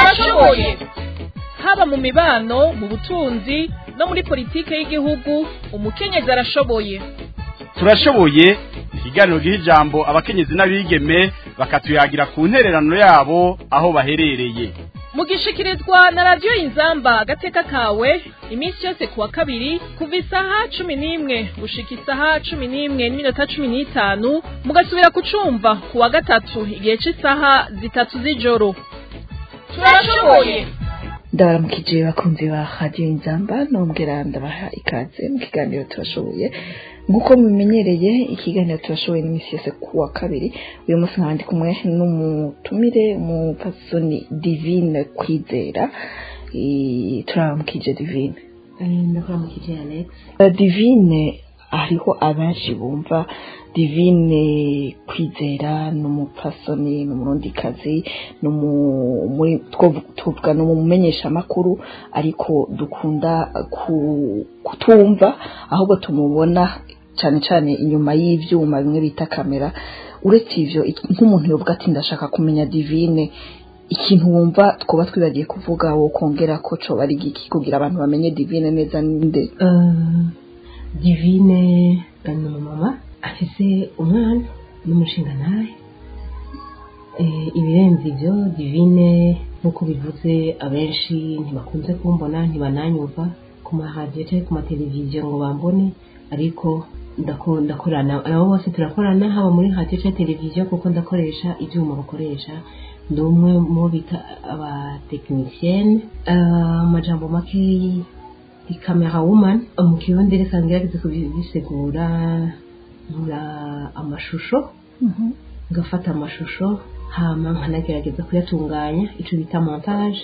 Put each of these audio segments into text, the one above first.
turashoboye. Haba mu mibano, mu butunzi no muri politike y'igihugu, umukenyezi arashoboye. Turashoboye ikiganiro giha ijambo abakenyezi n'abigeme bakatuyagira ku ntererano yabo aho baherereye. Mugishikirizwa na radio Inzamba agateka kawe iminsi yose kuwa kabiri kuva isaha 11 gushika isaha 11:15 mugasubira kucumva kuwa gatatu igihe cy'isaha 3 z'ijoro. Turashoboye. Ndabaramukije bakunzi ba radio Inzamba nongera ndabaha ikaze mu kiganiro turashoboye. Nkuko mumenyereye ikiganiro turashoboye n'imisi yose kuwa kabiri uyu munsi nkandi kumwe n'umutumire mu pasoni Divine Kwizera. Turamukije Divine. Ndakuramukije Alex. Divine hariho abenshi bumva Divine Kwizera n'umupasoni n'umurundikazi muri twovuga n'umumenyesha makuru ariko dukunda kutumva ahubwo tumubona cyane cyane inyuma y'ivyuma bimwe bita kamera. Uretse ivyo nk'umuntu yovuga ati ndashaka kumenya Divine, ikintu wumva twoba twibagiye kuvuga wo kongera ko co bari giki kugira abantu bamenye Divine neza ninde? Divine ni mama afise umwana n'umushinga nawe. Ibirenze ivyo Divine nkuko bivuze abenshi ntibakunze kumbona ntibananyumva ku mahadiyo cyangwa ku mateleviziyo ngo bambone, ariko ndakorana nabo bose turakorana haba muri radio cyangwa televiziyo kuko ndakoresha ivyuma bakoresha. Ndi umwe mu bita aba technicienne amajambo makeyi di camera woman mu kirundi reka ngerageze kubisigura nkora amashusho ngafata amashusho hama nkanagerageza kuyatunganya ico bita montage.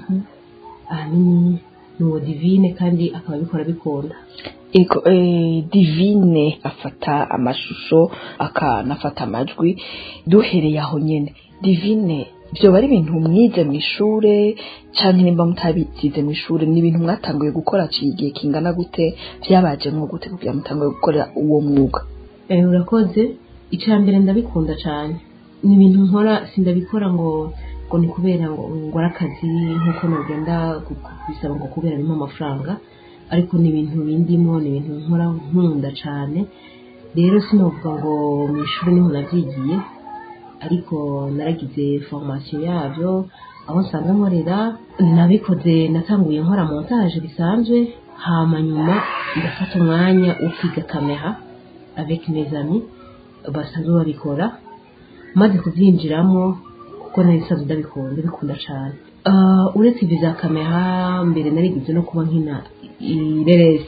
Nuwo Divine kandi akaba bikora bikunda. Ego Divine afata amashusho akanafata amajwi. Duhereye aho nyene Divine byo bari ibintu mwize mu ishure cyane nimba mutabizize mu ishure ni ibintu mwatanguye gukora cigiye kingana gute, byabaje nko gute kugira mutanguye gukora uwo mwuga? Urakoze. Icambere ndabikunda cyane, ni ibintu nkora sindabikora ngo ni kubera ngo ngora akazi nkuko nagenda kubisaba ngo kubera bimpa amafaranga, ariko ni ibintu bindimo, ni ibintu nkora nkunda cyane. Rero sinovuga ngo mu ishuri niho navyigiye, ariko naragize formation yavyo aho nsanga nkorera. Nabikoze natanguye nkora montage bisanzwe, hama nyuma ndafata umwanya wo kwiga kamera avec mes amis basanzwe babikora, maze kuvyinjiramo kuko narisanzwe ndabikunda cyane. Uretse ibyo za kamera mbere narigize no kuba nkina ireresi.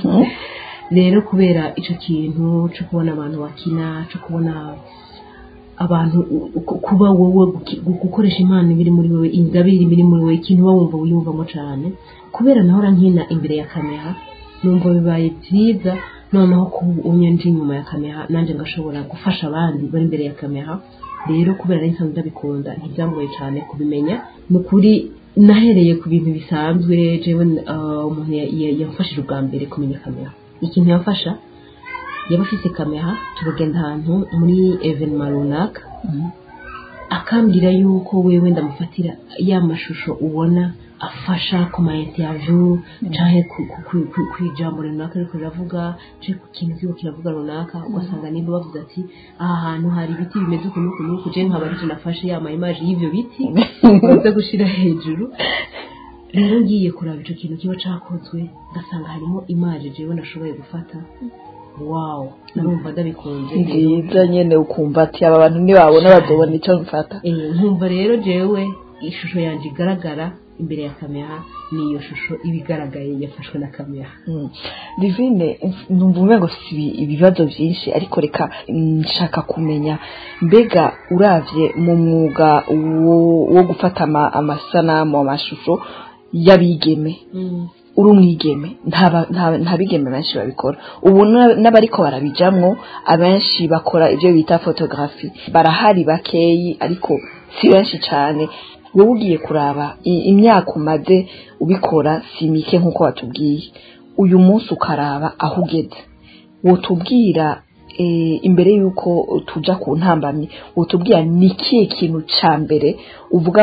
Rero kubera ico kintu cyo kubona abantu bakina, cyo kubona abantu kuba wowe gukoresha impano biri muri wewe, ingabire biri muri wewe, ikintu wumva wiyumvamo cyane. Kubera nahora nkina imbere ya kamera numva bibaye byiza, noneho ku unyanje inyuma ya kamera nanje ngashobora gufasha abandi bari imbere ya kamera. Rero kubera nsanzwe ndabikunda ntibyangoye cyane kubimenya. Nukuri nahereye ku bintu bisanzwe jewe umuntu yamfashije ubwa mbere kumenya kamera. Ikintu yafasha yaba afise kamera turagenda ahantu muri evenement runaka, akambwira yuko wewe ndamufatira ya mashusho ubona afasha ku ma interview canke ku ijambo runaka ariko ravuga cyo ku kintu kigo kiravuga runaka, ugasanga niba bavuze ati aha hantu hari ibiti bimeze ukuntu je nkaba ari nafashe ya image y'ivyo biti baza gushira hejuru. Rero ngiye kuraba ico kintu kiba cakozwe ngasanga harimo image jewe nashoboye gufata. Wow, narumva ndabikunze nziza nyene, ukumva ati aba bantu ntibabona bazobona ico mfata. Nkumva rero jewe ishusho yanje igaragara imbere ya kamera niyo shusho ibigaragaye yafashwe na kamera. Divine numva ngo si ibibazo byinshi, ariko reka nshaka kumenya mbega uravye mu mwuga wo gufata amasanamu amashusho y'abigeme, uri umwigeme nta bigeme benshi babikora. Ubu n'abariko barabijamwo abenshi bakora ibyo bita photography, barahari bakeyi ariko si benshi cyane. Wowe ugiye kuraba imyaka umaze ubikora si mike nkuko watubwiye, uyu munsi ukaraba aho ugeze, wotubwira imbere yuko tuja ku ntambamye, wotubwira ni kiye kintu ca mbere uvuga ngo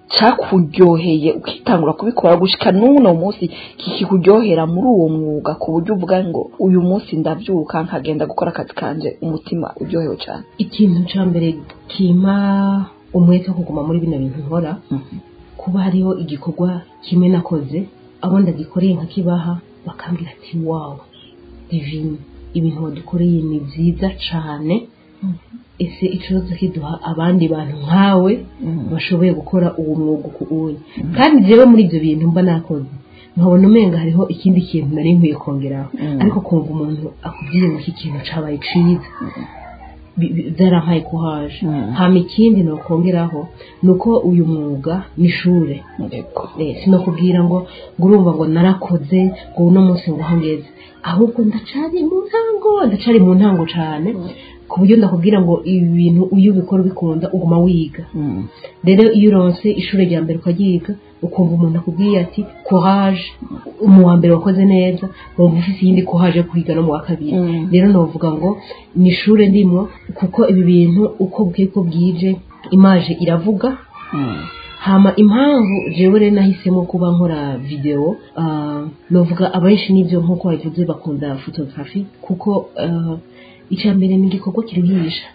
cyakuryoheye ukitangura kubikora gushika n'uno munsi kikikuryohera muri uwo mwuga ku buryo uvuga ngo uyu munsi ndavyuka nkagenda gukora akazi kanje umutima uryohewe cyane? ikintu cya mbere kima umwete wo kuguma muri bino bintu nkora kuba hariho igikorwa kimwe nakoze abo ndagikoreye nkakibaha bakambwira ati wow divine ibintu wadukoreye ni byiza cyane ese ikibazo kiduha abandi bantu nkawe bashoboye gukora uwo mwuga ukunye kandi jewe muri ibyo bintu mba nakoze nkabona umenga hariho ikindi kintu nari nkwiye kongeraho ariko kumva umuntu akubwiye ngo iki kintu cabaye ciza byarampaye kuhaje hama ikindi nokongeraho nuko uyu mwuga ni ishure sinokubwira ngo urumva ngo narakoze ngo uno munsi ngo hangeze ahubwo ndacari mu ntango cane ku buryo ndakubwira ngo ibi bintu uyu bikora ubikunda uguma wiga rero iyo uronse ishure rya mbere ukagiga ukumva umuntu akubwiye ati courage mu wa mbere wakoze neza wumva ufite iyindi courage yo kwiga no mu wa kabiri rero novuga ngo ni ishure ndimo kuko ibi bintu uko bukeye ko bwije image iravuga hama impamvu jewe rero nahisemo kuba nkora video novuga abenshi n'ibyo nk'uko bavuze bakunda photography kuko icyambere ni igikorwa kiruhisha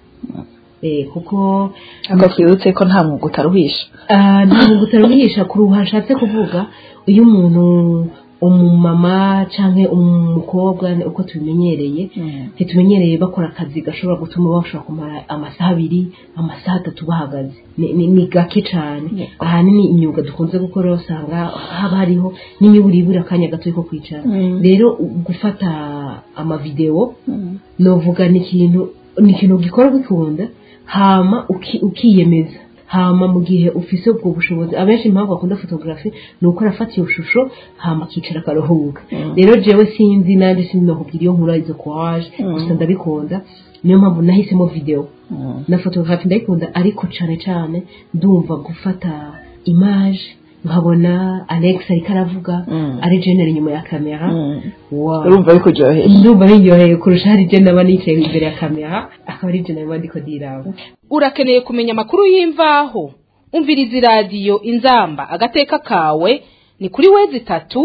kuko twibutse ko nta mwuga utaruhisha nta mwuga utaruhisha kuruha nshatse kuvuga iyo umuntu umumama canke umukobwa uko tubimenyereye ntitumenyereye bakora akazi gashobora gutuma bashobora kumara amasaha 2 amasaha 3 bahagaze ni gake cane ahanini imyuga dukunze gukora usanga haba hariho n'imiburibura akanya gato ko kwicara rero gufata amavideo novuga ni ikintu gikora bikunda hama ukiyemeza hama mu gihe ufise ubwo bushobozi abenshi impamvu bakunda photography nuko arafata iyo shusho hama kicara karuhuka rero jewe sinzi nandi sinokubwira iyo nkura izo courage gusa ndabikunda niyo mpamvu nahisemo video na photography ndayikunda ariko cane ndumva gufata image nkabona Alex ariko aravuga ari general inyuma ya kamera urumva bikuryoheye ndumva biryoheye kurusha hari je naba nicaye imbere ya kamera akaba ari general wandiko dirawo. Urakeneye kumenya amakuru y'imvaho umviriza radio Inzamba agateka kawe ni kuri wezi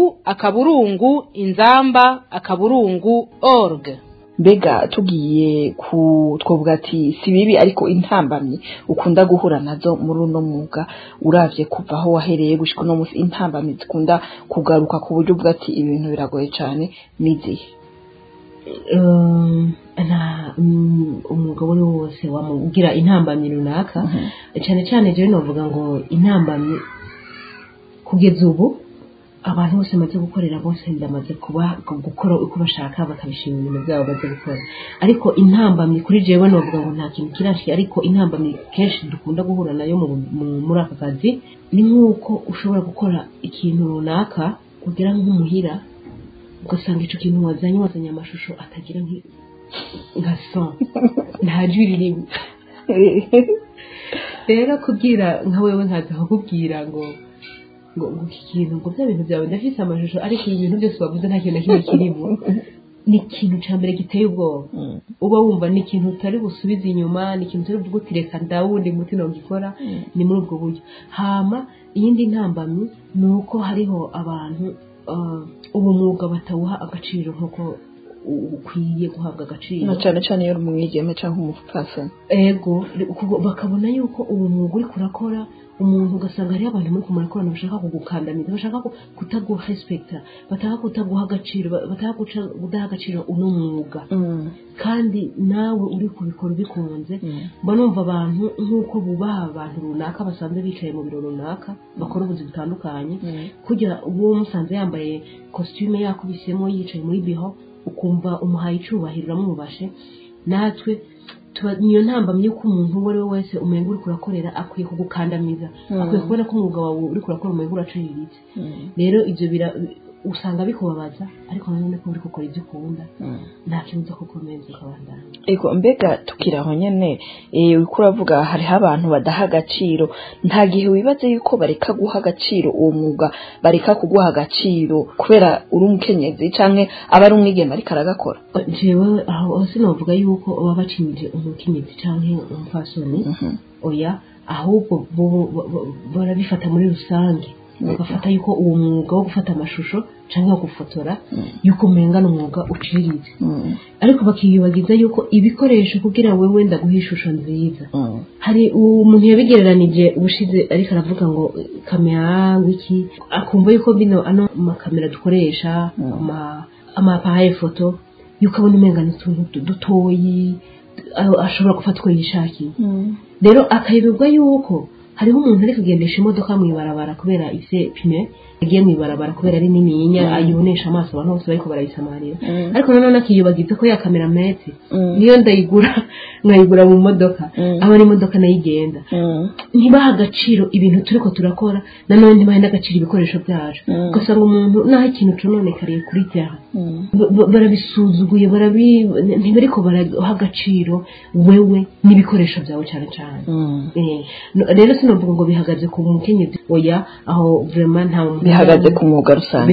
3 inzamba.org. mbega tugiye twovuga ati si bibi ariko intambamye ukunda guhura nazo muri uno mwuga uravye kuva aho wahereye gushika no munsi intambamye zikunda kugaruka ku buryo bwa ati ibintu biragoye cyane nizihe? umwuga wose wamugira intambamye runaka cyane je novuga ngo intambamye kugeza ubu abantu bose maze gukorera bose ndamaze kuba gukora uko bashaka bakabishima ibintu byabo baze gukora ariko intambamye kuri jewe novuga ngo nta kintu kirashye ariko intambamye kenshi dukunda guhura nayo muri aka kazi ni nk'uko ushobora gukora ikintu runaka kugira nk'umuhira ugasanga ico kintu wazanye amashusho atagira nka son nta jwi ririmo rero kubwira nka wewe nkaza kukubwira ngo iki kintu ngo bya bintu byawe ndafise amashusho ariko ibi bintu byose bavuze nta kintu kimwe kirimo ni ikintu cya mbere giteye ubwoba uba wumva ni ikintu utari busubize inyuma ni ikintu utari bugutireka ndawundi muti no gikora ni muri ubwo buryo hama iyindi ntambamye ni uko hariho abantu ubu mwuga batawuha agaciro nk'uko ukwiye guhabwa agaciro na cyane iyo umwigeme cyangwa umupfasoni ego bakabona yuko ubu mwuga uri kurakora umuntu ugasanga hariho abantu muri kumurakorana bashaka kugukandamiza bashaka kutaguha respecta bataka kutaguha agaciro bataka kudaha agaciro uno mwuga kandi nawe uri kubikora bikunze mba numva abantu nk'uko bubaha abantu runaka basanzwe bicaye mu biro runaka bakora ubuzi butandukanye kugira uwo musanze yambaye costume yakubisemo yicaye muri biho ukumva umuhaye icubahiro uramwubashe natwe niyo ntambamye ko umuntu uwo ari we wese umenga uri kurakorera akwiye kugukandamiza akwiye kubona ko umwuga wawe uri kurakora umenga uraciriritse rero ibyo usanga bikubabaza ariko nanone ko uri gukora ibyo ukunda nta kibazo ko ukomeza ukabandanya ego mbega tukiraho nyene uriko uravuga hariho abantu badaha agaciro nta gihe wibaze yuko bareka guha agaciro uwo mwuga bareka kuguha agaciro kubera uri umukenyezi canke aba ari umwigeme ariko aragakora jewe aho sinovuga yuko baba bacinije umukenyezi canke umupfasoni oya ahubwo barabifata muri rusange bagafata yuko uwo mwuga wo gufata amashusho cyangwa gufotora yuko umenga n'umwuga uciriritse ariko bakiyubagiza yuko ibikoresho kugira wewe ndaguha ishusho nziza hari umuntu yabigereranije ubushize ariko aravuga ngo kamera wiki akumva yuko bino ano makamera dukoresha amapaye foto yuko abona umenga n'utuntu dutoyi ashobora gufata uko yishakiye rero akayibirwa yuko hariho umuntu ari kugendesha imodoka mu ibarabara kubera ise pine yagiye mu ibarabara kubera ari nininya ayibonesha amaso abantu bose bariko barayisamarira ariko nanone akiyubagiza ko ya kamera mete niyo nkayigura mu modoka aba ari imodoka nayigenda ntibaha agaciro ibintu turiko turakora nanone ntibaha n'agaciro ibikoresho byacu ugasanga umuntu naho ikintu cononekariye kuri terra barabisuzuguye ntibariko baraha agaciro wewe n'ibikoresho byawe cyane cyane rero sinovuga ngo bihagaze ku mukenyezi oya aho vraiment nta bihagaze ku mwuga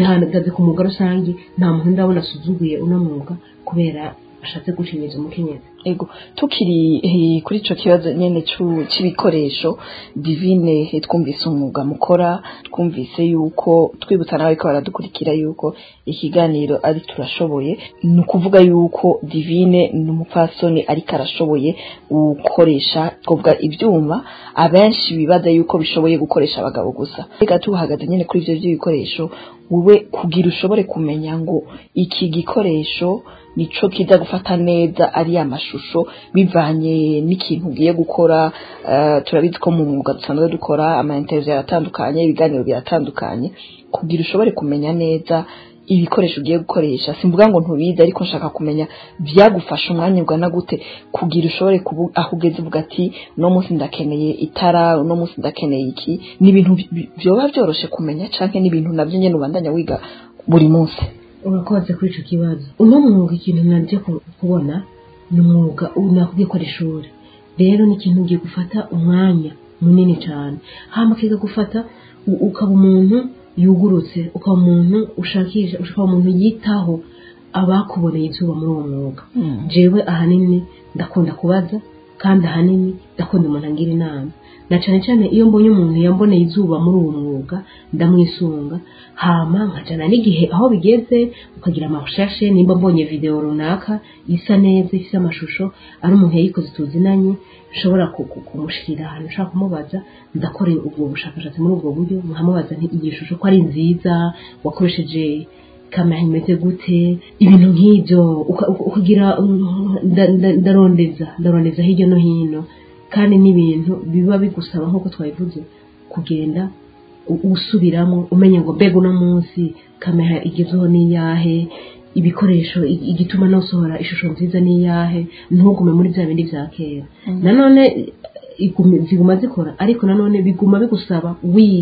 rusange nta muntu ndabona asuzuguye uno mwuga kubera ashatse gushimira umukenyezi ego tukiri kuri ico kibazo nyene c'ibikoresho Divine twumvise umwuga mukora twumvise yuko twibutsa nawe ko baradukurikira yuko ikiganiro ari turashoboye ni ukuvuga yuko Divine n'umupfasoni ariko arashoboye gukoresha twovuga ibyuma abenshi bibaza yuko bishoboye gukoresha abagabo gusa reka tuhagaze nyene kuri ivyo by'ibikoresho wowe kugira ushobore kumenya ngo iki gikoresho nico kiza gufata neza ari amashusho bivanye n'ikintu ugiye gukora turabizi ko mu mwuga dusanzwe dukora ama interview atandukanye ibiganiro biratandukanye kugira ushobore kumenya neza ibikoresho ugiye gukoresha simvuga ngo ntubize ariko nshaka kumenya byagufasha umwanya ugana gute kugira ushobore aho ugeze uvuga ati no munsi ndakeneye itara no munsi ndakeneye iki ni ibintu byoba byoroshe kumenya canke ni ibintu navyo nyene ubandanya wiga buri munsi urakoze kuri ico kibazo uno mwuga ikintu naje kubona ni umwuga nakubwiye ko ari ishuri rero ni ikintu ugiye gufata umwanya munini cyane hama kiga gufata ukaba umuntu yugurutse ukaba umuntu ushakisha ukaba umuntu yitaho abakuboneye izuba muri uwo mwuga jewe ahanini ndakunda kubaza kandi ahanini ndakunda umuntu angira inama na cyane cyane iyo mbonye umuntu yamboneye izuba muri uwo mwuga ndamwisunga hama nkajana n'igihe aho bigeze ukagira amashashe nimba mbonye video runaka isa neza ifite amashusho ari umuntu yayikoze tuzinanye ushobora kumushikira ahantu ushaka kumubaza ndakore ubwo bushakashatsi muri ubwo buryo muhamubaza nti igishusho ko ari nziza wakoresheje kamera imeze gute ibintu nk'ibyo ukagira ndarondeza hirya no hino kandi n'ibintu biba bigusaba nk'uko twabivuze kugenda usubiramo umenya ngo mbega uno munsi kamera igezeho n'iyahe ibikoresho igituma nosohora ishusho nziza n'iyahe ntugume muri bya bindi bya kera nanone ziguma zikora ariko nanone biguma bigusaba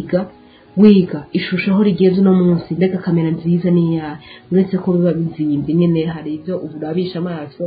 wiga ishusho aho rigeze uno munsi mbega kamera nziza n'iyahe uretse ko biba bizimbi nyine hari ibyo urabisha amaso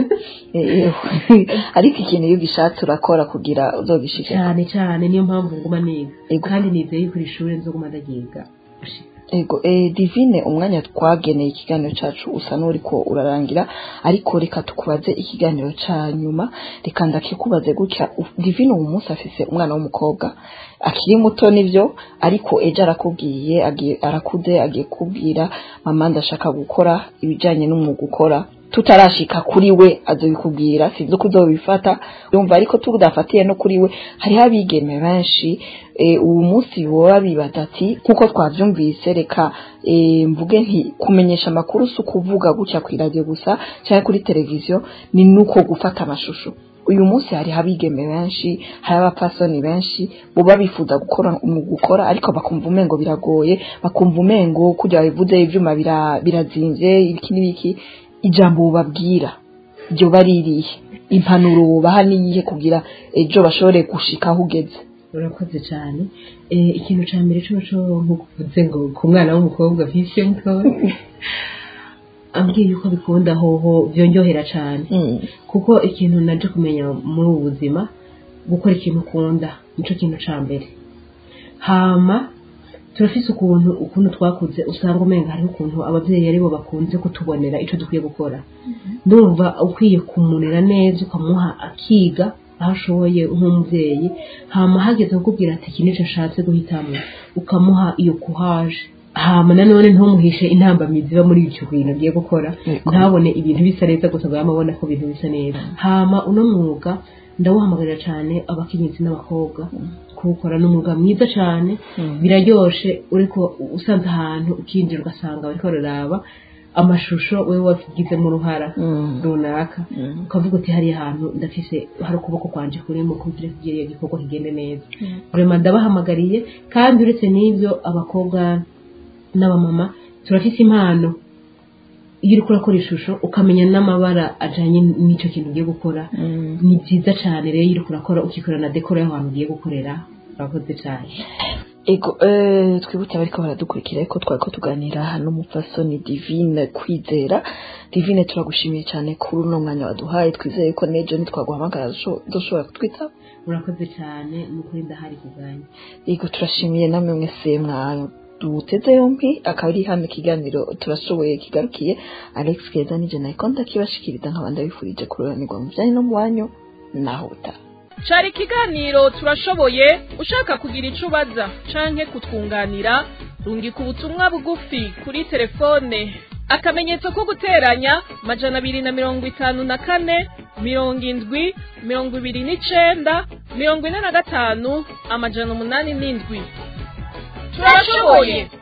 ariko ikintu iyo ugishatse urakora kugira uzogishike cyane niyo mpamvu nguma niga kandi nizeye kuri ishuri nzoguma ndagiga ego Divine umwanya twageneye ikiganiro cacu usa n'uriko urarangira ariko reka tukubaze ikiganiro ca nyuma reka ndakikubaze gutya Divine uwo munsi afise umwana w'umukobwa akiri muto nivyo ariko ejo arakubwiye arakuze agiye kubwira mama ndashaka gukora ibijanye n'umwuga ukora tutarashika kuri we azobikubwira sinzo kuzobifata yumva ariko tudafatiye no kuri we hari habigeme benshi uwo munsi woba bibaza ati nkuko twavyumvise reka mvuge nti kumenyesha amakuru si kuvuga gutya ku radio gusa cyangwa kuri televiziyo ni nuko gufata amashusho uyu munsi hari habigeme benshi hari abapfasoni benshi boba bifuza gukora ariko bakumva umengo biragoye bakumva umengo kujya bivuze ivyuma birazimvye ibiki n'ibiki ijambo ubabwira byo baririye impanuro ubaha niyihe kugira ejo bashobore gushika aho ugeze urakoze cyane ikintu cya mbere cyo nkuvuze ngo ku mwana w'umukobwa afise mukobwa ambwiye yuko bikunda hoho byonjohera cyane kuko ikintu naje kumenya muri ubu buzima gukora ikintu ukunda nico kintu cya mbere hama turafise ukuntu twakuze usanga umenga hari ukuntu abavyeyi aribo bakunze kutubonera ico dukwiye gukora ndumva ukwiye kumunera neza ukamuha akiga aho ushoboye nk'umubyeyi hama hageze kukubwira ati iki nico nshatse guhitamo ukamuha iyo courage hama nanone ntumuhishe intambamizi ziba muri icyo bintu ugiye gukora ntabone ibintu bisa neza gusa ngo yamabona ko ibintu bisa neza hama uno mwuga ndawuhamagarira cyane abakenyezi n'abakobwa kuwukora n'umwuga mwiza cyane biraryoshe uriko usanze ahantu ukinjira ugasanga bariko bararaba amashusho wewe wafigizemo uruhara runaka ukavuga uti hariya hantu ndafise hari ukuboko kwanje kurimo kugira kigere igikorwa kigende neza vraiment ndabahamagariye kandi uretse n'ibyo abakobwa n'abamama turafise impano iyo uri kurakora ishusho ukamenya n'amabara ajanye n'icyo kintu ugiye gukora ni byiza cyane rero iyo uri kurakora ukikora na dekora y'ahantu ugiye gukorera urakoze cyane ego twibutse abariko baradukurikira ariko twariko tuganira n'umupfasoni Divine Kwizera. Divine turagushimiye cyane kuri uno mwanya waduhaye, twizeye ko nejo nitwaguhamagara dushobora kutwita. Urakoze cyane n'ukuri ndahari kuganya. Ego turashimiye namwe mwese duteze yompi akaba ari hano ikiganiro turashoboye kigarukiye. Alex Keza nije nayikonda kibashikiriza nk'abandi bifurije kuroranirwa mu bijyanye no mu wanyu naho uta Cari ikiganiro turashoboye. Ushaka kugira ico ubaza canke kutwunganira rungika ubutumwa bugufi kuri telefone akamenyetso ko guteranya 254 70 29 45 807. Turashoboye.